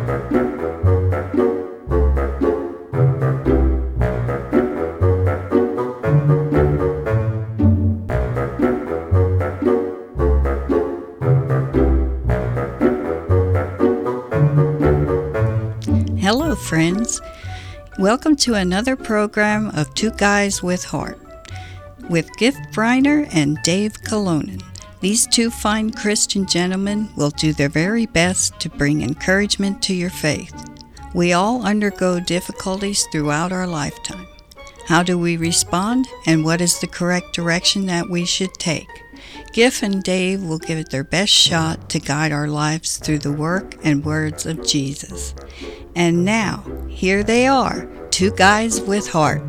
Hello, friends. Welcome to another program of Two Guys with Heart with Gift Briner and Dave Colonen. These two fine Christian gentlemen will do their very best to bring encouragement to your faith. We all undergo difficulties throughout our lifetime. How do we respond, and what is the correct direction that we should take? Giff and Dave will give it their best shot to guide our lives through the work and words of Jesus. And now, here they are, Two Guys with Heart.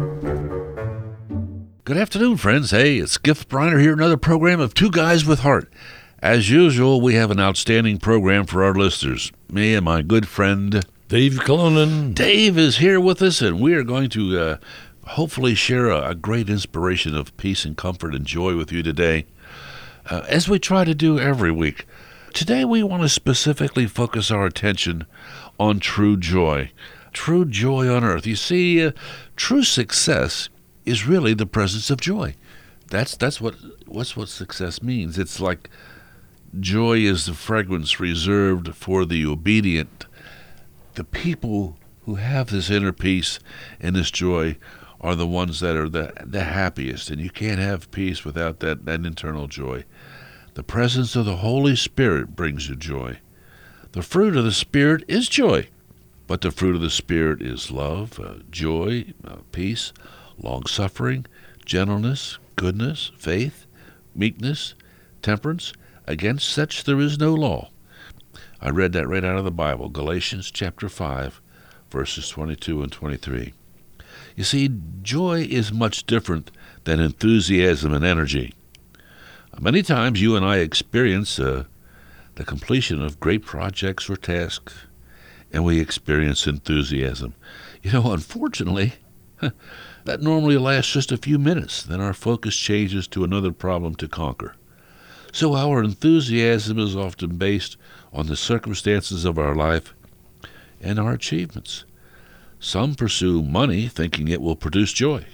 Good afternoon, friends. Hey, it's Gift Briner here, another program of Two Guys with Heart. As usual, we have an outstanding program for our listeners. Me and my good friend Dave Colonen. Dave is here with us, and we are going to hopefully share a great inspiration of peace and comfort and joy with you today, as we try to do every week. Today we want to specifically focus our attention on true joy on earth. You see, true success is really the presence of joy. That's what success means. It's like joy is the fragrance reserved for the obedient. The people who have this inner peace and this joy are the ones that are the happiest, and you can't have peace without that internal joy. The presence of the Holy Spirit brings you joy. The fruit of the Spirit is joy, but the fruit of the Spirit is love, joy, peace, long-suffering, gentleness, goodness, faith, meekness, temperance. Against such there is no law. I read that right out of the Bible, Galatians chapter 5, verses 22 and 23. You see, joy is much different than enthusiasm and energy. Many times you and I experience the completion of great projects or tasks, and we experience enthusiasm. You know, unfortunately, that normally lasts just a few minutes. Then our focus changes to another problem to conquer. So our enthusiasm is often based on the circumstances of our life and our achievements. Some pursue money thinking it will produce joy.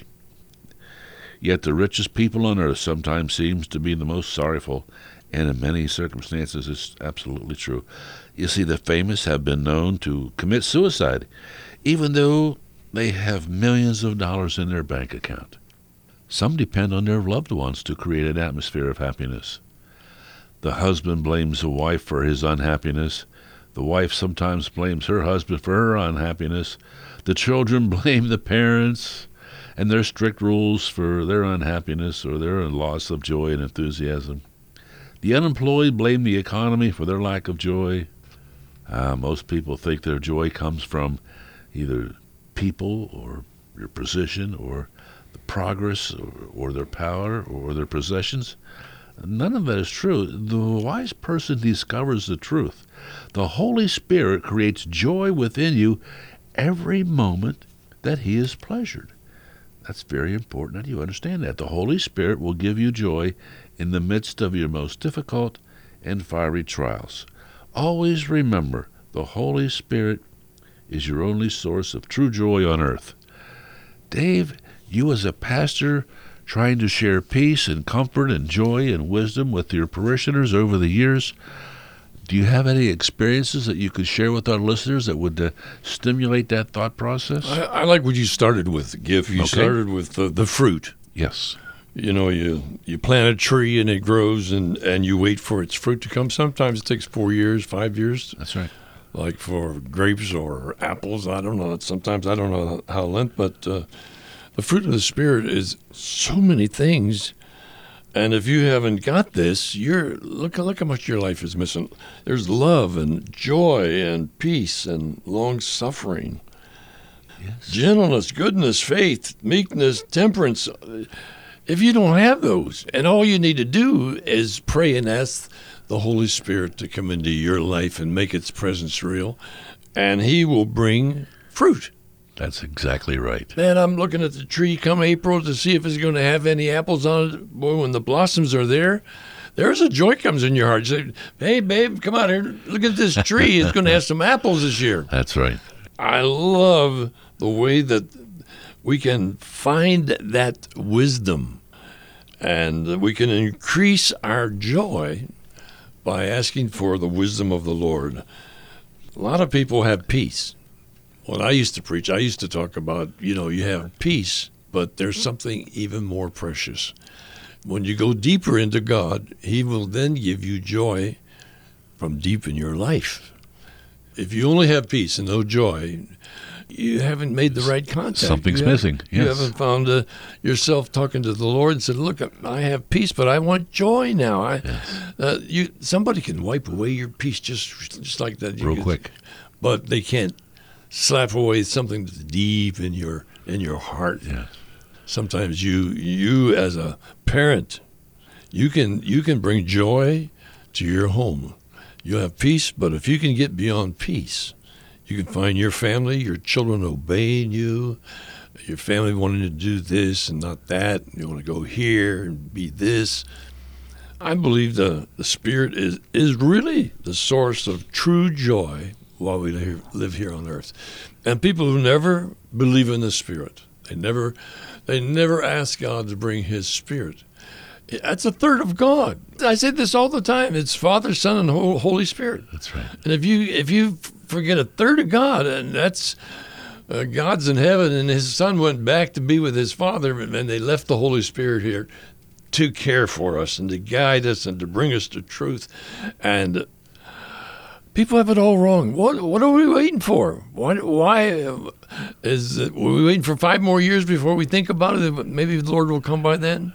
Yet the richest people on earth sometimes seems to be the most sorrowful, and in many circumstances it's absolutely true. You see, the famous have been known to commit suicide, even though they have millions of dollars in their bank account. Some depend on their loved ones to create an atmosphere of happiness. The husband blames the wife for his unhappiness. The wife sometimes blames her husband for her unhappiness. The children blame the parents and their strict rules for their unhappiness or their loss of joy and enthusiasm. The unemployed blame the economy for their lack of joy. Most people think their joy comes from either people or their position or the progress or their power or their possessions. None of that is true. The wise person discovers the truth. The Holy Spirit creates joy within you every moment that He is pleasured. That's very important that you understand that. The Holy Spirit will give you joy in the midst of your most difficult and fiery trials. Always remember, the Holy Spirit is your only source of true joy on earth. Dave, you as a pastor trying to share peace and comfort and joy and wisdom with your parishioners over the years, do you have any experiences that you could share with our listeners that would stimulate that thought process? I like what you started with, Giff. You started with the fruit. Yes. You know, you plant a tree and it grows and you wait for its fruit to come. Sometimes it takes 4 years, 5 years. That's right. Like for grapes or apples, I don't know. Sometimes I don't know how length, but the fruit of the Spirit is so many things. And if you haven't got this, look how much your life is missing. There's love and joy and peace and long-suffering, yes, gentleness, goodness, faith, meekness, temperance. If you don't have those, and all you need to do is pray and ask the Holy Spirit to come into your life and make its presence real, and He will bring fruit. That's exactly right. Man, I'm looking at the tree come April to see if it's going to have any apples on it. Boy, when the blossoms are there there's a joy comes in your heart. You say, hey, babe, come out here. Look at this tree. It's going to have some apples this year. That's right. I love the way that we can find that wisdom, and we can increase our joy by asking for the wisdom of the Lord. A lot of people have peace. When I used to preach, I used to talk about, you have peace, but there's something even more precious. When you go deeper into God, He will then give you joy from deep in your life. If you only have peace and no joy, you haven't made the right contact. Something's missing. Yes. You haven't found yourself talking to the Lord and said, look, I have peace, but I want joy now. Somebody can wipe away your peace just like that. Real quick. But they can't slap away something that's deep in your heart. Yeah. Sometimes you as a parent, you can bring joy to your home. You have peace, but if you can get beyond peace, you can find your family, your children obeying you, your family wanting to do this and not that. You want to go here and be this. I believe the Spirit is really the source of true joy while we live here on earth. And people who never believe in the Spirit, they never ask God to bring His Spirit. That's a third of God. I say this all the time. It's Father, Son, and Holy Spirit. That's right. And if you forget a third of God, and that's God's in heaven, and His Son went back to be with His Father, and they left the Holy Spirit here to care for us and to guide us and to bring us to truth. And people have it all wrong. What are we waiting for? Why were we waiting for 5 more years before we think about it? Maybe the Lord will come by then.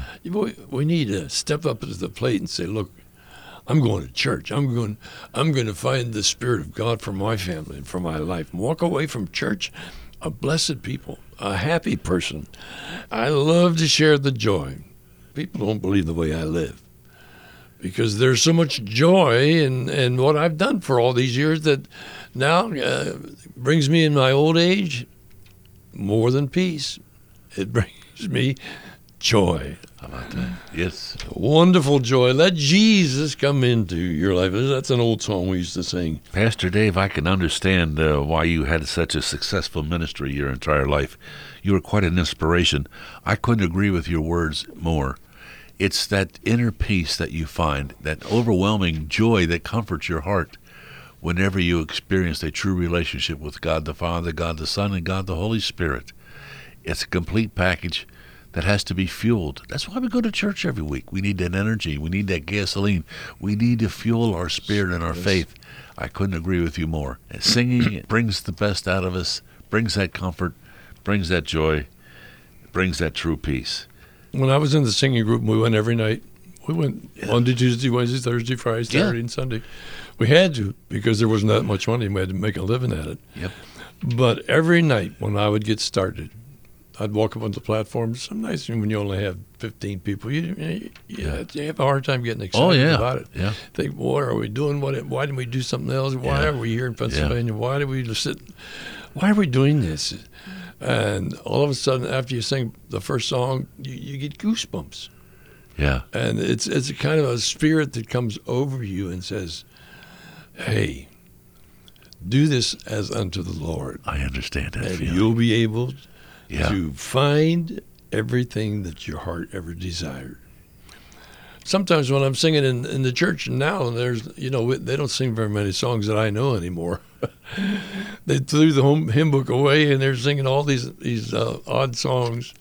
We need to step up to the plate and say, look, I'm going to church. I'm going to find the Spirit of God for my family and for my life. And walk away from church a blessed people, a happy person. I love to share the joy. People don't believe the way I live because there's so much joy in what I've done for all these years that now brings me in my old age more than peace. It brings me joy. How about that? Yes. Wonderful joy. Let Jesus come into your life. That's an old song we used to sing. Pastor Dave, I can understand why you had such a successful ministry your entire life. You were quite an inspiration. I couldn't agree with your words more. It's that inner peace that you find, that overwhelming joy that comforts your heart whenever you experience a true relationship with God the Father, God the Son, and God the Holy Spirit. It's a complete package that has to be fueled. That's why we go to church every week. We need that energy. We need that gasoline. We need to fuel our spirit and our faith. I couldn't agree with you more. And singing brings the best out of us, brings that comfort, brings that joy, brings that true peace. When I was in the singing group, we went every night. We went Monday, Tuesday, Wednesday, Thursday, Friday, Saturday, and Sunday. We had to because there wasn't that much money. We had to make a living at it. Yep. But every night when I would get started, I'd walk up on the platform. Some nights when you only have 15 people, you have a hard time getting excited about it. Yeah. Think, what are we doing? Why didn't we do something else? Why are we here in Pennsylvania? Why did we just sit? Why are we doing this? And all of a sudden, after you sing the first song, you get goosebumps. Yeah. And it's a kind of a spirit that comes over you and says, hey, do this as unto the Lord. I understand that and feeling. You'll be able to find everything that your heart ever desired. Sometimes when I'm singing in the church now, and there's, they don't sing very many songs that I know anymore. They threw the hymn book away, and they're singing all these odd songs.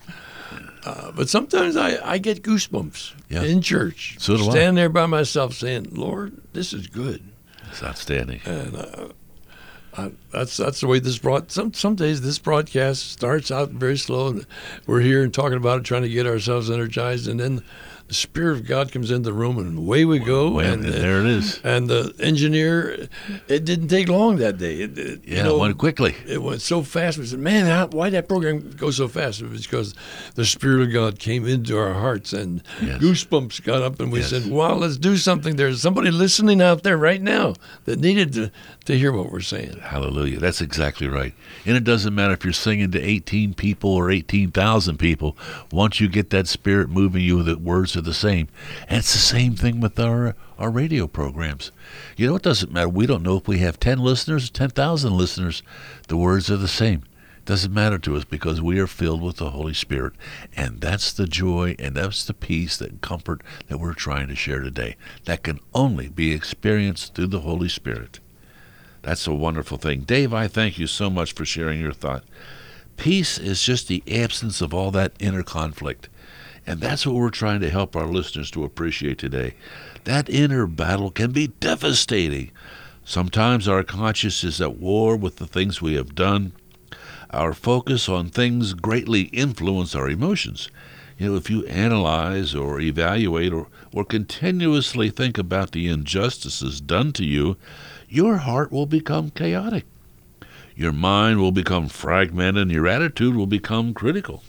But sometimes I get goosebumps in church. So do I. Stand there by myself saying, Lord, this is good. It's outstanding. And that's the way this some days this broadcast starts out very slow, and we're here and talking about it, trying to get ourselves energized, and then the Spirit of God comes into the room, and away we go. And there it is. And the engineer, it didn't take long that day. It went quickly. It went so fast. We said, man, why did that program go so fast? It was because the Spirit of God came into our hearts, and goosebumps got up, and we said, wow, let's do something. There's somebody listening out there right now that needed to hear what we're saying. Hallelujah. That's exactly right. And it doesn't matter if you're singing to 18 people or 18,000 people. Once you get that Spirit moving you with the words of are the same. And it's the same thing with our radio programs. You know, it doesn't matter. We don't know if we have 10 listeners, 10,000 listeners. The words are the same. It doesn't matter to us because we are filled with the Holy Spirit. And that's the joy and that's the peace, that comfort that we're trying to share today. That can only be experienced through the Holy Spirit. That's a wonderful thing. Dave, I thank you so much for sharing your thought. Peace is just the absence of all that inner conflict. And that's what we're trying to help our listeners to appreciate today. That inner battle can be devastating. Sometimes our conscience is at war with the things we have done. Our focus on things greatly influence our emotions. You know, if you analyze or evaluate or continuously think about the injustices done to you, your heart will become chaotic. Your mind will become fragmented and your attitude will become critical.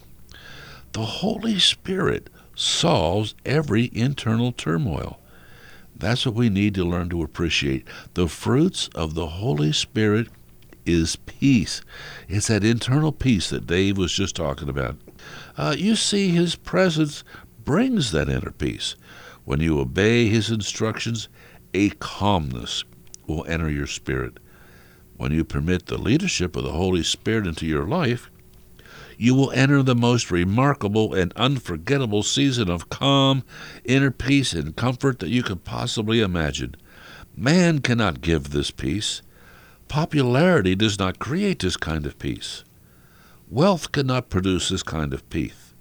The Holy Spirit solves every internal turmoil. That's what we need to learn to appreciate. The fruits of the Holy Spirit is peace. It's that internal peace that Dave was just talking about. You see, His presence brings that inner peace. When you obey His instructions, a calmness will enter your spirit. When you permit the leadership of the Holy Spirit into your life, you will enter the most remarkable and unforgettable season of calm, inner peace, and comfort that you could possibly imagine. Man cannot give this peace. Popularity does not create this kind of peace. Wealth cannot produce this kind of peace.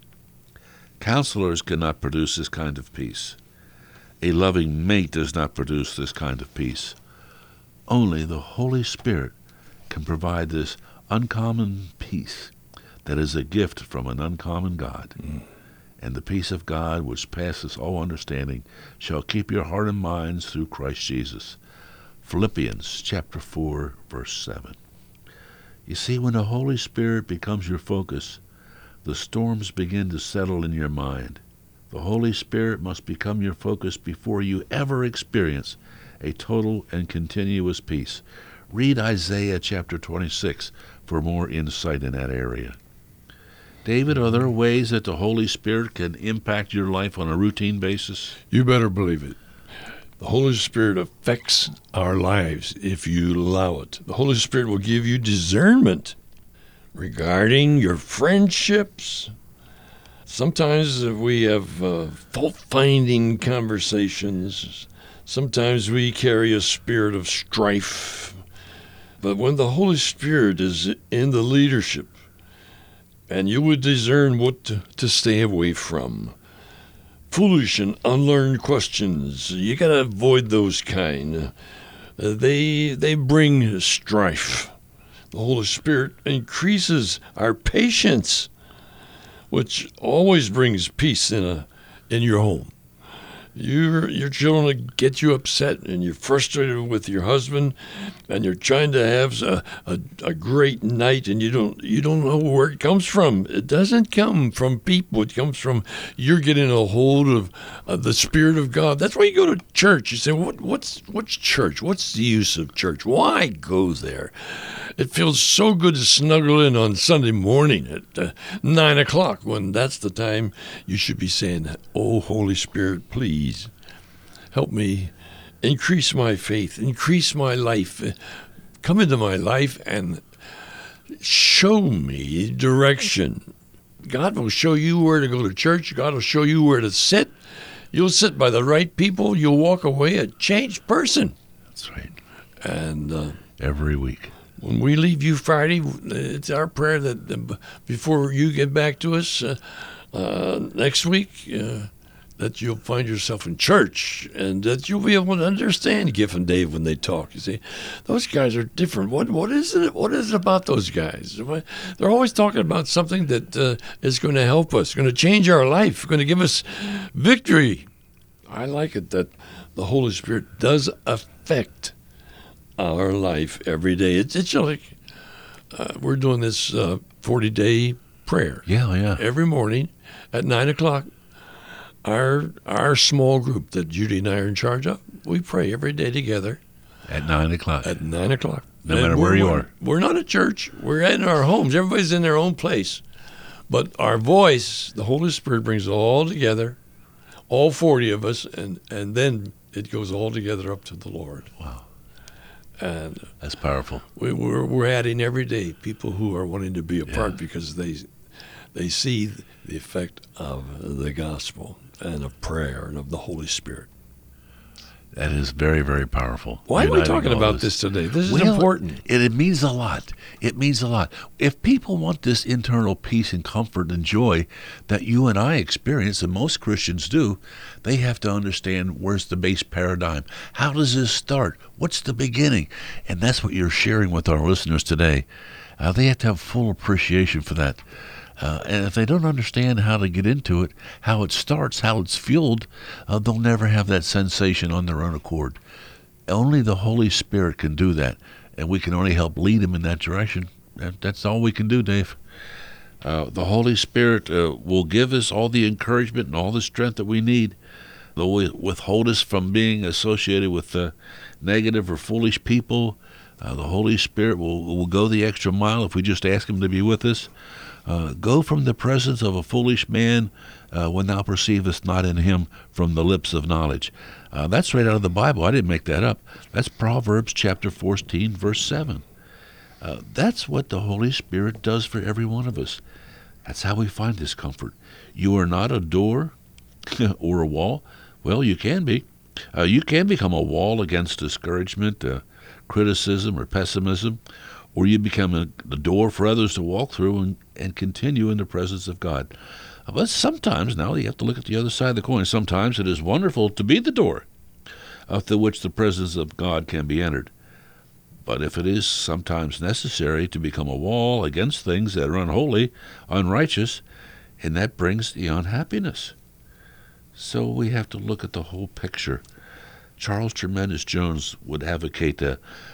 Counselors cannot produce this kind of peace. A loving mate does not produce this kind of peace. Only the Holy Spirit can provide this uncommon peace that is a gift from an uncommon God. And the peace of God, which passes all understanding, shall keep your heart and minds through Christ Jesus. Philippians chapter 4, verse 7. You see, when the Holy Spirit becomes your focus, the storms begin to settle in your mind. The Holy Spirit must become your focus before you ever experience a total and continuous peace. Read Isaiah chapter 26 for more insight in that area. David, are there ways that the Holy Spirit can impact your life on a routine basis? You better believe it. The Holy Spirit affects our lives if you allow it. The Holy Spirit will give you discernment regarding your friendships. Sometimes we have fault-finding conversations. Sometimes we carry a spirit of strife. But when the Holy Spirit is in the leadership, and you would discern what to stay away from, foolish and unlearned questions, you got to avoid those kind. They bring strife. The Holy Spirit increases our patience, which always brings peace in your home. Your children get you upset and you're frustrated with your husband and you're trying to have a great night and you don't know where it comes from. It doesn't come from people. It comes from you're getting a hold of the Spirit of God. That's why you go to church. You say, what's church? What's the use of church? Why go there? It feels so good to snuggle in on Sunday morning at 9 o'clock when that's the time you should be saying, "Oh, Holy Spirit, please help me increase my faith, increase my life, come into my life and show me direction." God will show you where to go to church. God will show you where to sit. You'll sit by the right people. You'll walk away a changed person. That's right. And every week. When we leave you Friday, it's our prayer that before you get back to us next week, that you'll find yourself in church and that you'll be able to understand Giff and Dave when they talk. You see, those guys are different. What is it? What is it about those guys? They're always talking about something that is going to help us, going to change our life, going to give us victory. I like it that the Holy Spirit does affect our life every day. It's like we're doing this 40-day prayer. Yeah. Every morning at 9 o'clock. Our small group that Judy and I are in charge of, we pray every day together. At 9 o'clock. At 9 o'clock. No matter where you are. We're not at church. We're in our homes. Everybody's in their own place. But our voice, the Holy Spirit brings it all together. all 40 of us, and then it goes all together up to the Lord. Wow. And That's powerful. we're adding every day people who are wanting to be a part because they see the effect of the gospel and of prayer and of the Holy Spirit. That is very, very powerful. Why are we Uniting talking all about this today? This is Well, important. It means a lot. It means a lot. If people want this internal peace and comfort and joy that you and I experience, and most Christians do, they have to understand where's the base paradigm. How does this start? What's the beginning? And that's what you're sharing with our listeners today. They have to have full appreciation for that. And if they don't understand how to get into it, how it starts, how it's fueled, they'll never have that sensation on their own accord. Only the Holy Spirit can do that, and we can only help lead them in that direction. That's all we can do, Dave. The Holy Spirit will give us all the encouragement and all the strength that we need. They'll withhold us from being associated with negative or foolish people. The Holy Spirit will go the extra mile if we just ask Him to be with us. Go from the presence of a foolish man when thou perceivest not in him from the lips of knowledge. That's right out of the Bible. I didn't make that up. That's Proverbs chapter 14, verse 7. That's what the Holy Spirit does for every one of us. That's how we find this comfort. You are not a door or a wall. Well, you can be. You can become a wall against discouragement, criticism, or pessimism, or you become a door for others to walk through and continue in the presence of God. But sometimes, now you have to look at the other side of the coin, sometimes it is wonderful to be the door through which the presence of God can be entered. But if it is sometimes necessary to become a wall against things that are unholy, unrighteous, and that brings the unhappiness. So we have to look at the whole picture. Charles Tremendous Jones would advocate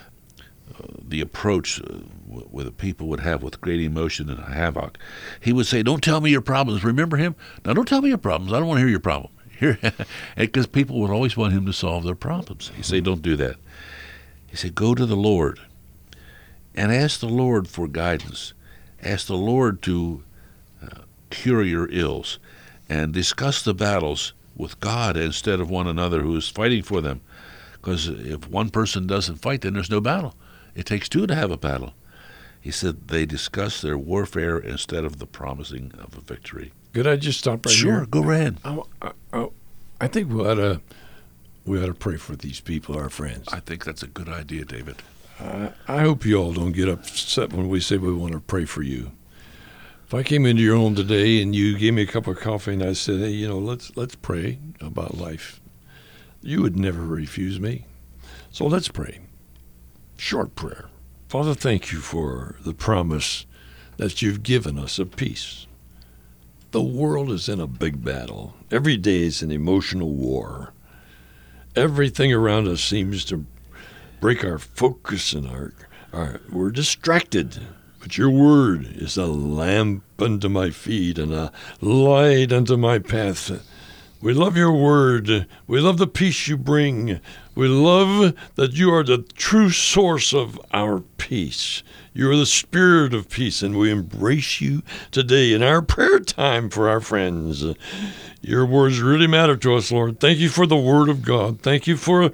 the approach where the people would have with great emotion and havoc. He would say, don't tell me your problems. Remember him? Now, don't tell me your problems. I don't want to hear your problem. Because people would always want him to solve their problems. He said, don't do that. He said, go to the Lord and ask the Lord for guidance. Ask the Lord to cure your ills and discuss the battles with God instead of one another who is fighting for them. Because if one person doesn't fight, then there's no battle. It takes two to have a battle. He said they discuss their warfare instead of the promising of a victory. Could I just stop right here? Sure, go right ahead. I think we ought to pray for these people, our friends. I think that's a good idea, David. I hope you all don't get upset when we say we want to pray for you. If I came into your home today and you gave me a cup of coffee and I said, hey, let's pray about life, you would never refuse me. So let's pray. Short prayer. Father, thank you for the promise that you've given us of peace. The world is in a big battle. Every day is an emotional war. Everything around us seems to break our focus and we're distracted. But your word is a lamp unto my feet and a light unto my path. We love your word. We love the peace you bring. We love that you are the true source of our peace. You are the spirit of peace, and we embrace you today in our prayer time for our friends. Your words really matter to us, Lord. Thank you for the word of God. Thank you for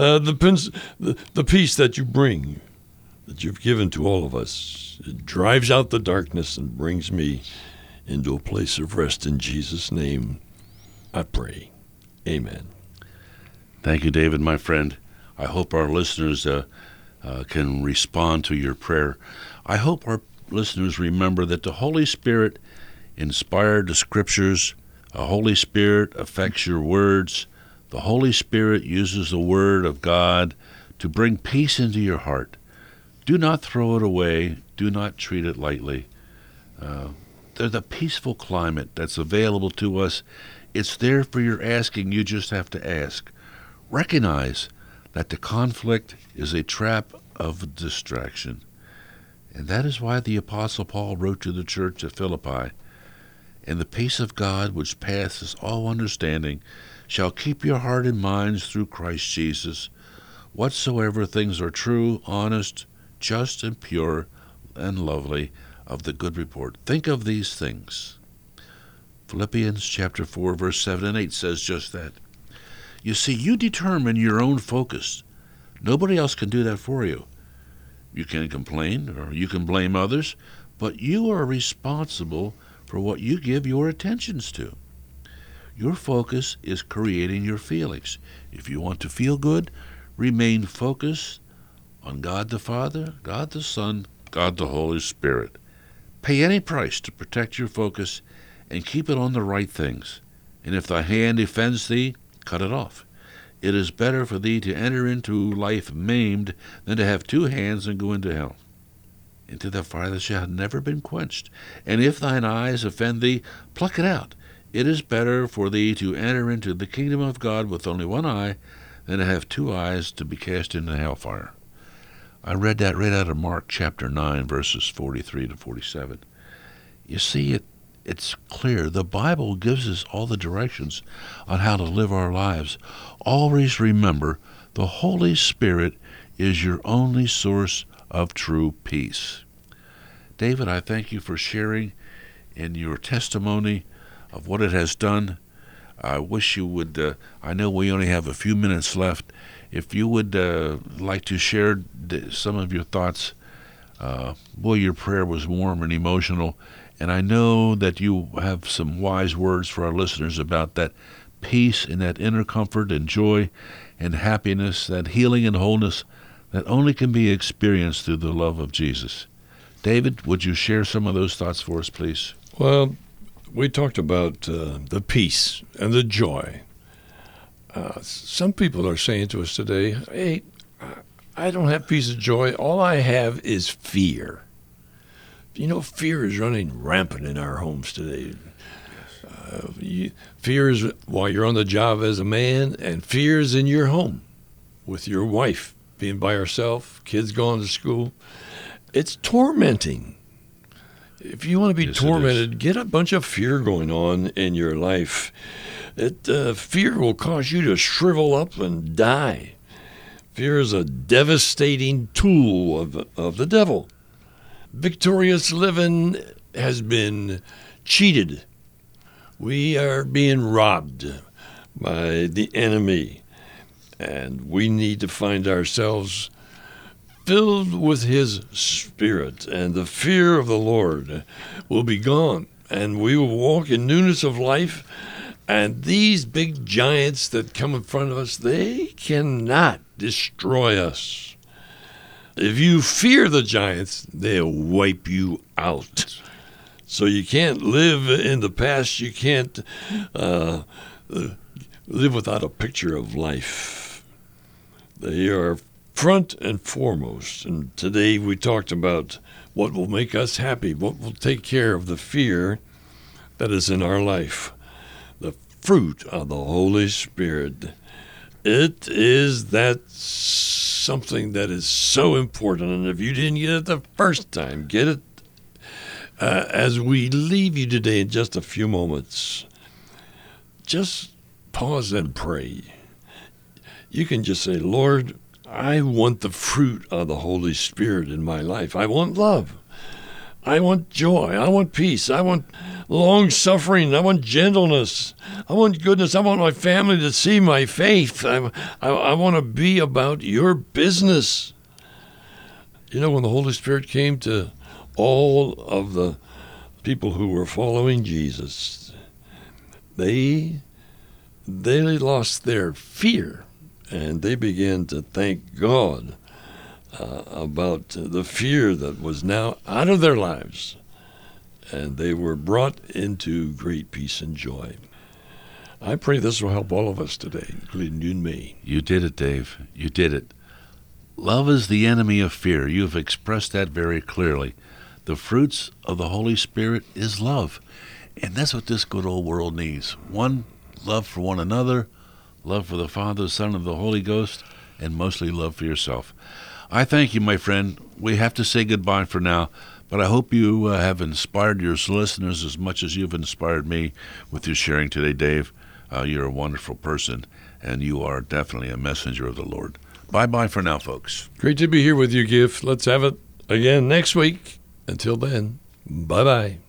the peace that you bring, that you've given to all of us. It drives out the darkness and brings me into a place of rest in Jesus' name. I pray. Amen. Thank you, David, my friend. I hope our listeners can respond to your prayer. I hope our listeners remember that the Holy Spirit inspired the Scriptures. The Holy Spirit affects your words. The Holy Spirit uses the Word of God to bring peace into your heart. Do not throw it away. Do not treat it lightly. There's a peaceful climate that's available to us. It's there for your asking. You just have to ask. Recognize that the conflict is a trap of distraction. And that is why the Apostle Paul wrote to the church at Philippi, and the peace of God, which passes all understanding, shall keep your heart and minds through Christ Jesus. Whatsoever things are true, honest, just, and pure, and lovely, of the good report. Think of these things. Philippians chapter 4, verse 7 and 8 says just that. You see, you determine your own focus. Nobody else can do that for you. You can complain or you can blame others, but you are responsible for what you give your attentions to. Your focus is creating your feelings. If you want to feel good, remain focused on God the Father, God the Son, God the Holy Spirit. Pay any price to protect your focus and keep it on the right things. And if thy hand offends thee, cut it off. It is better for thee to enter into life maimed than to have two hands and go into hell, into the fire that shall have never been quenched. And if thine eyes offend thee, pluck it out. It is better for thee to enter into the kingdom of God with only one eye than to have two eyes to be cast into hellfire. I read that right out of Mark chapter 9, verses 43 to 47. You see, it's clear. The Bible gives us all the directions on how to live our lives. Always remember, the Holy Spirit is your only source of true peace. David, I thank you for sharing in your testimony of what it has done. I wish you would, I know we only have a few minutes left. If you would like to share some of your thoughts, boy, your prayer was warm and emotional, and I know that you have some wise words for our listeners about that peace and that inner comfort and joy and happiness, that healing and wholeness that only can be experienced through the love of Jesus. David, would you share some of those thoughts for us, please? Well, we talked about the peace and the joy. Some people are saying to us today, hey, I don't have peace and joy. All I have is fear. You know, fear is running rampant in our homes today. Fear is while you're on the job as a man, and fear is in your home with your wife being by herself, kids going to school. It's tormenting. If you want to be tormented, get a bunch of fear going on in your life. Fear will cause you to shrivel up and die. Fear is a devastating tool of the devil. Victorious living has been cheated. We are being robbed by the enemy, and we need to find ourselves filled with his Spirit, and the fear of the Lord will be gone, and we will walk in newness of life. And these big giants that come in front of us, they cannot destroy us. If you fear the giants, they'll wipe you out. So you can't live in the past. You can't live without a picture of life. They are front and foremost. And today we talked about what will make us happy, what will take care of the fear that is in our life. The fruit of the Holy Spirit. It is that something that is so important. And if you didn't get it the first time, get it as we leave you today in just a few moments. Just pause and pray. You can just say, Lord, I want the fruit of the Holy Spirit in my life. I want love. I want joy. I want peace. I want long-suffering. I want gentleness. I want goodness. I want my family to see my faith. I want to be about your business. You know, when the Holy Spirit came to all of the people who were following Jesus, they lost their fear, and they began to thank God about the fear that was now out of their lives, and they were brought into great peace and joy. I pray this will help all of us today, including you and me. You did it, Dave. You did it. Love is the enemy of fear. You have expressed that very clearly. The fruits of the Holy Spirit is love, and that's what this good old world needs. One, love for one another, love for the Father, Son, and the Holy Ghost, and mostly love for yourself. I thank you, my friend. We have to say goodbye for now, but I hope you have inspired your listeners as much as you've inspired me with your sharing today, Dave. You're a wonderful person, and you are definitely a messenger of the Lord. Bye-bye for now, folks. Great to be here with you, Gift. Let's have it again next week. Until then, bye-bye.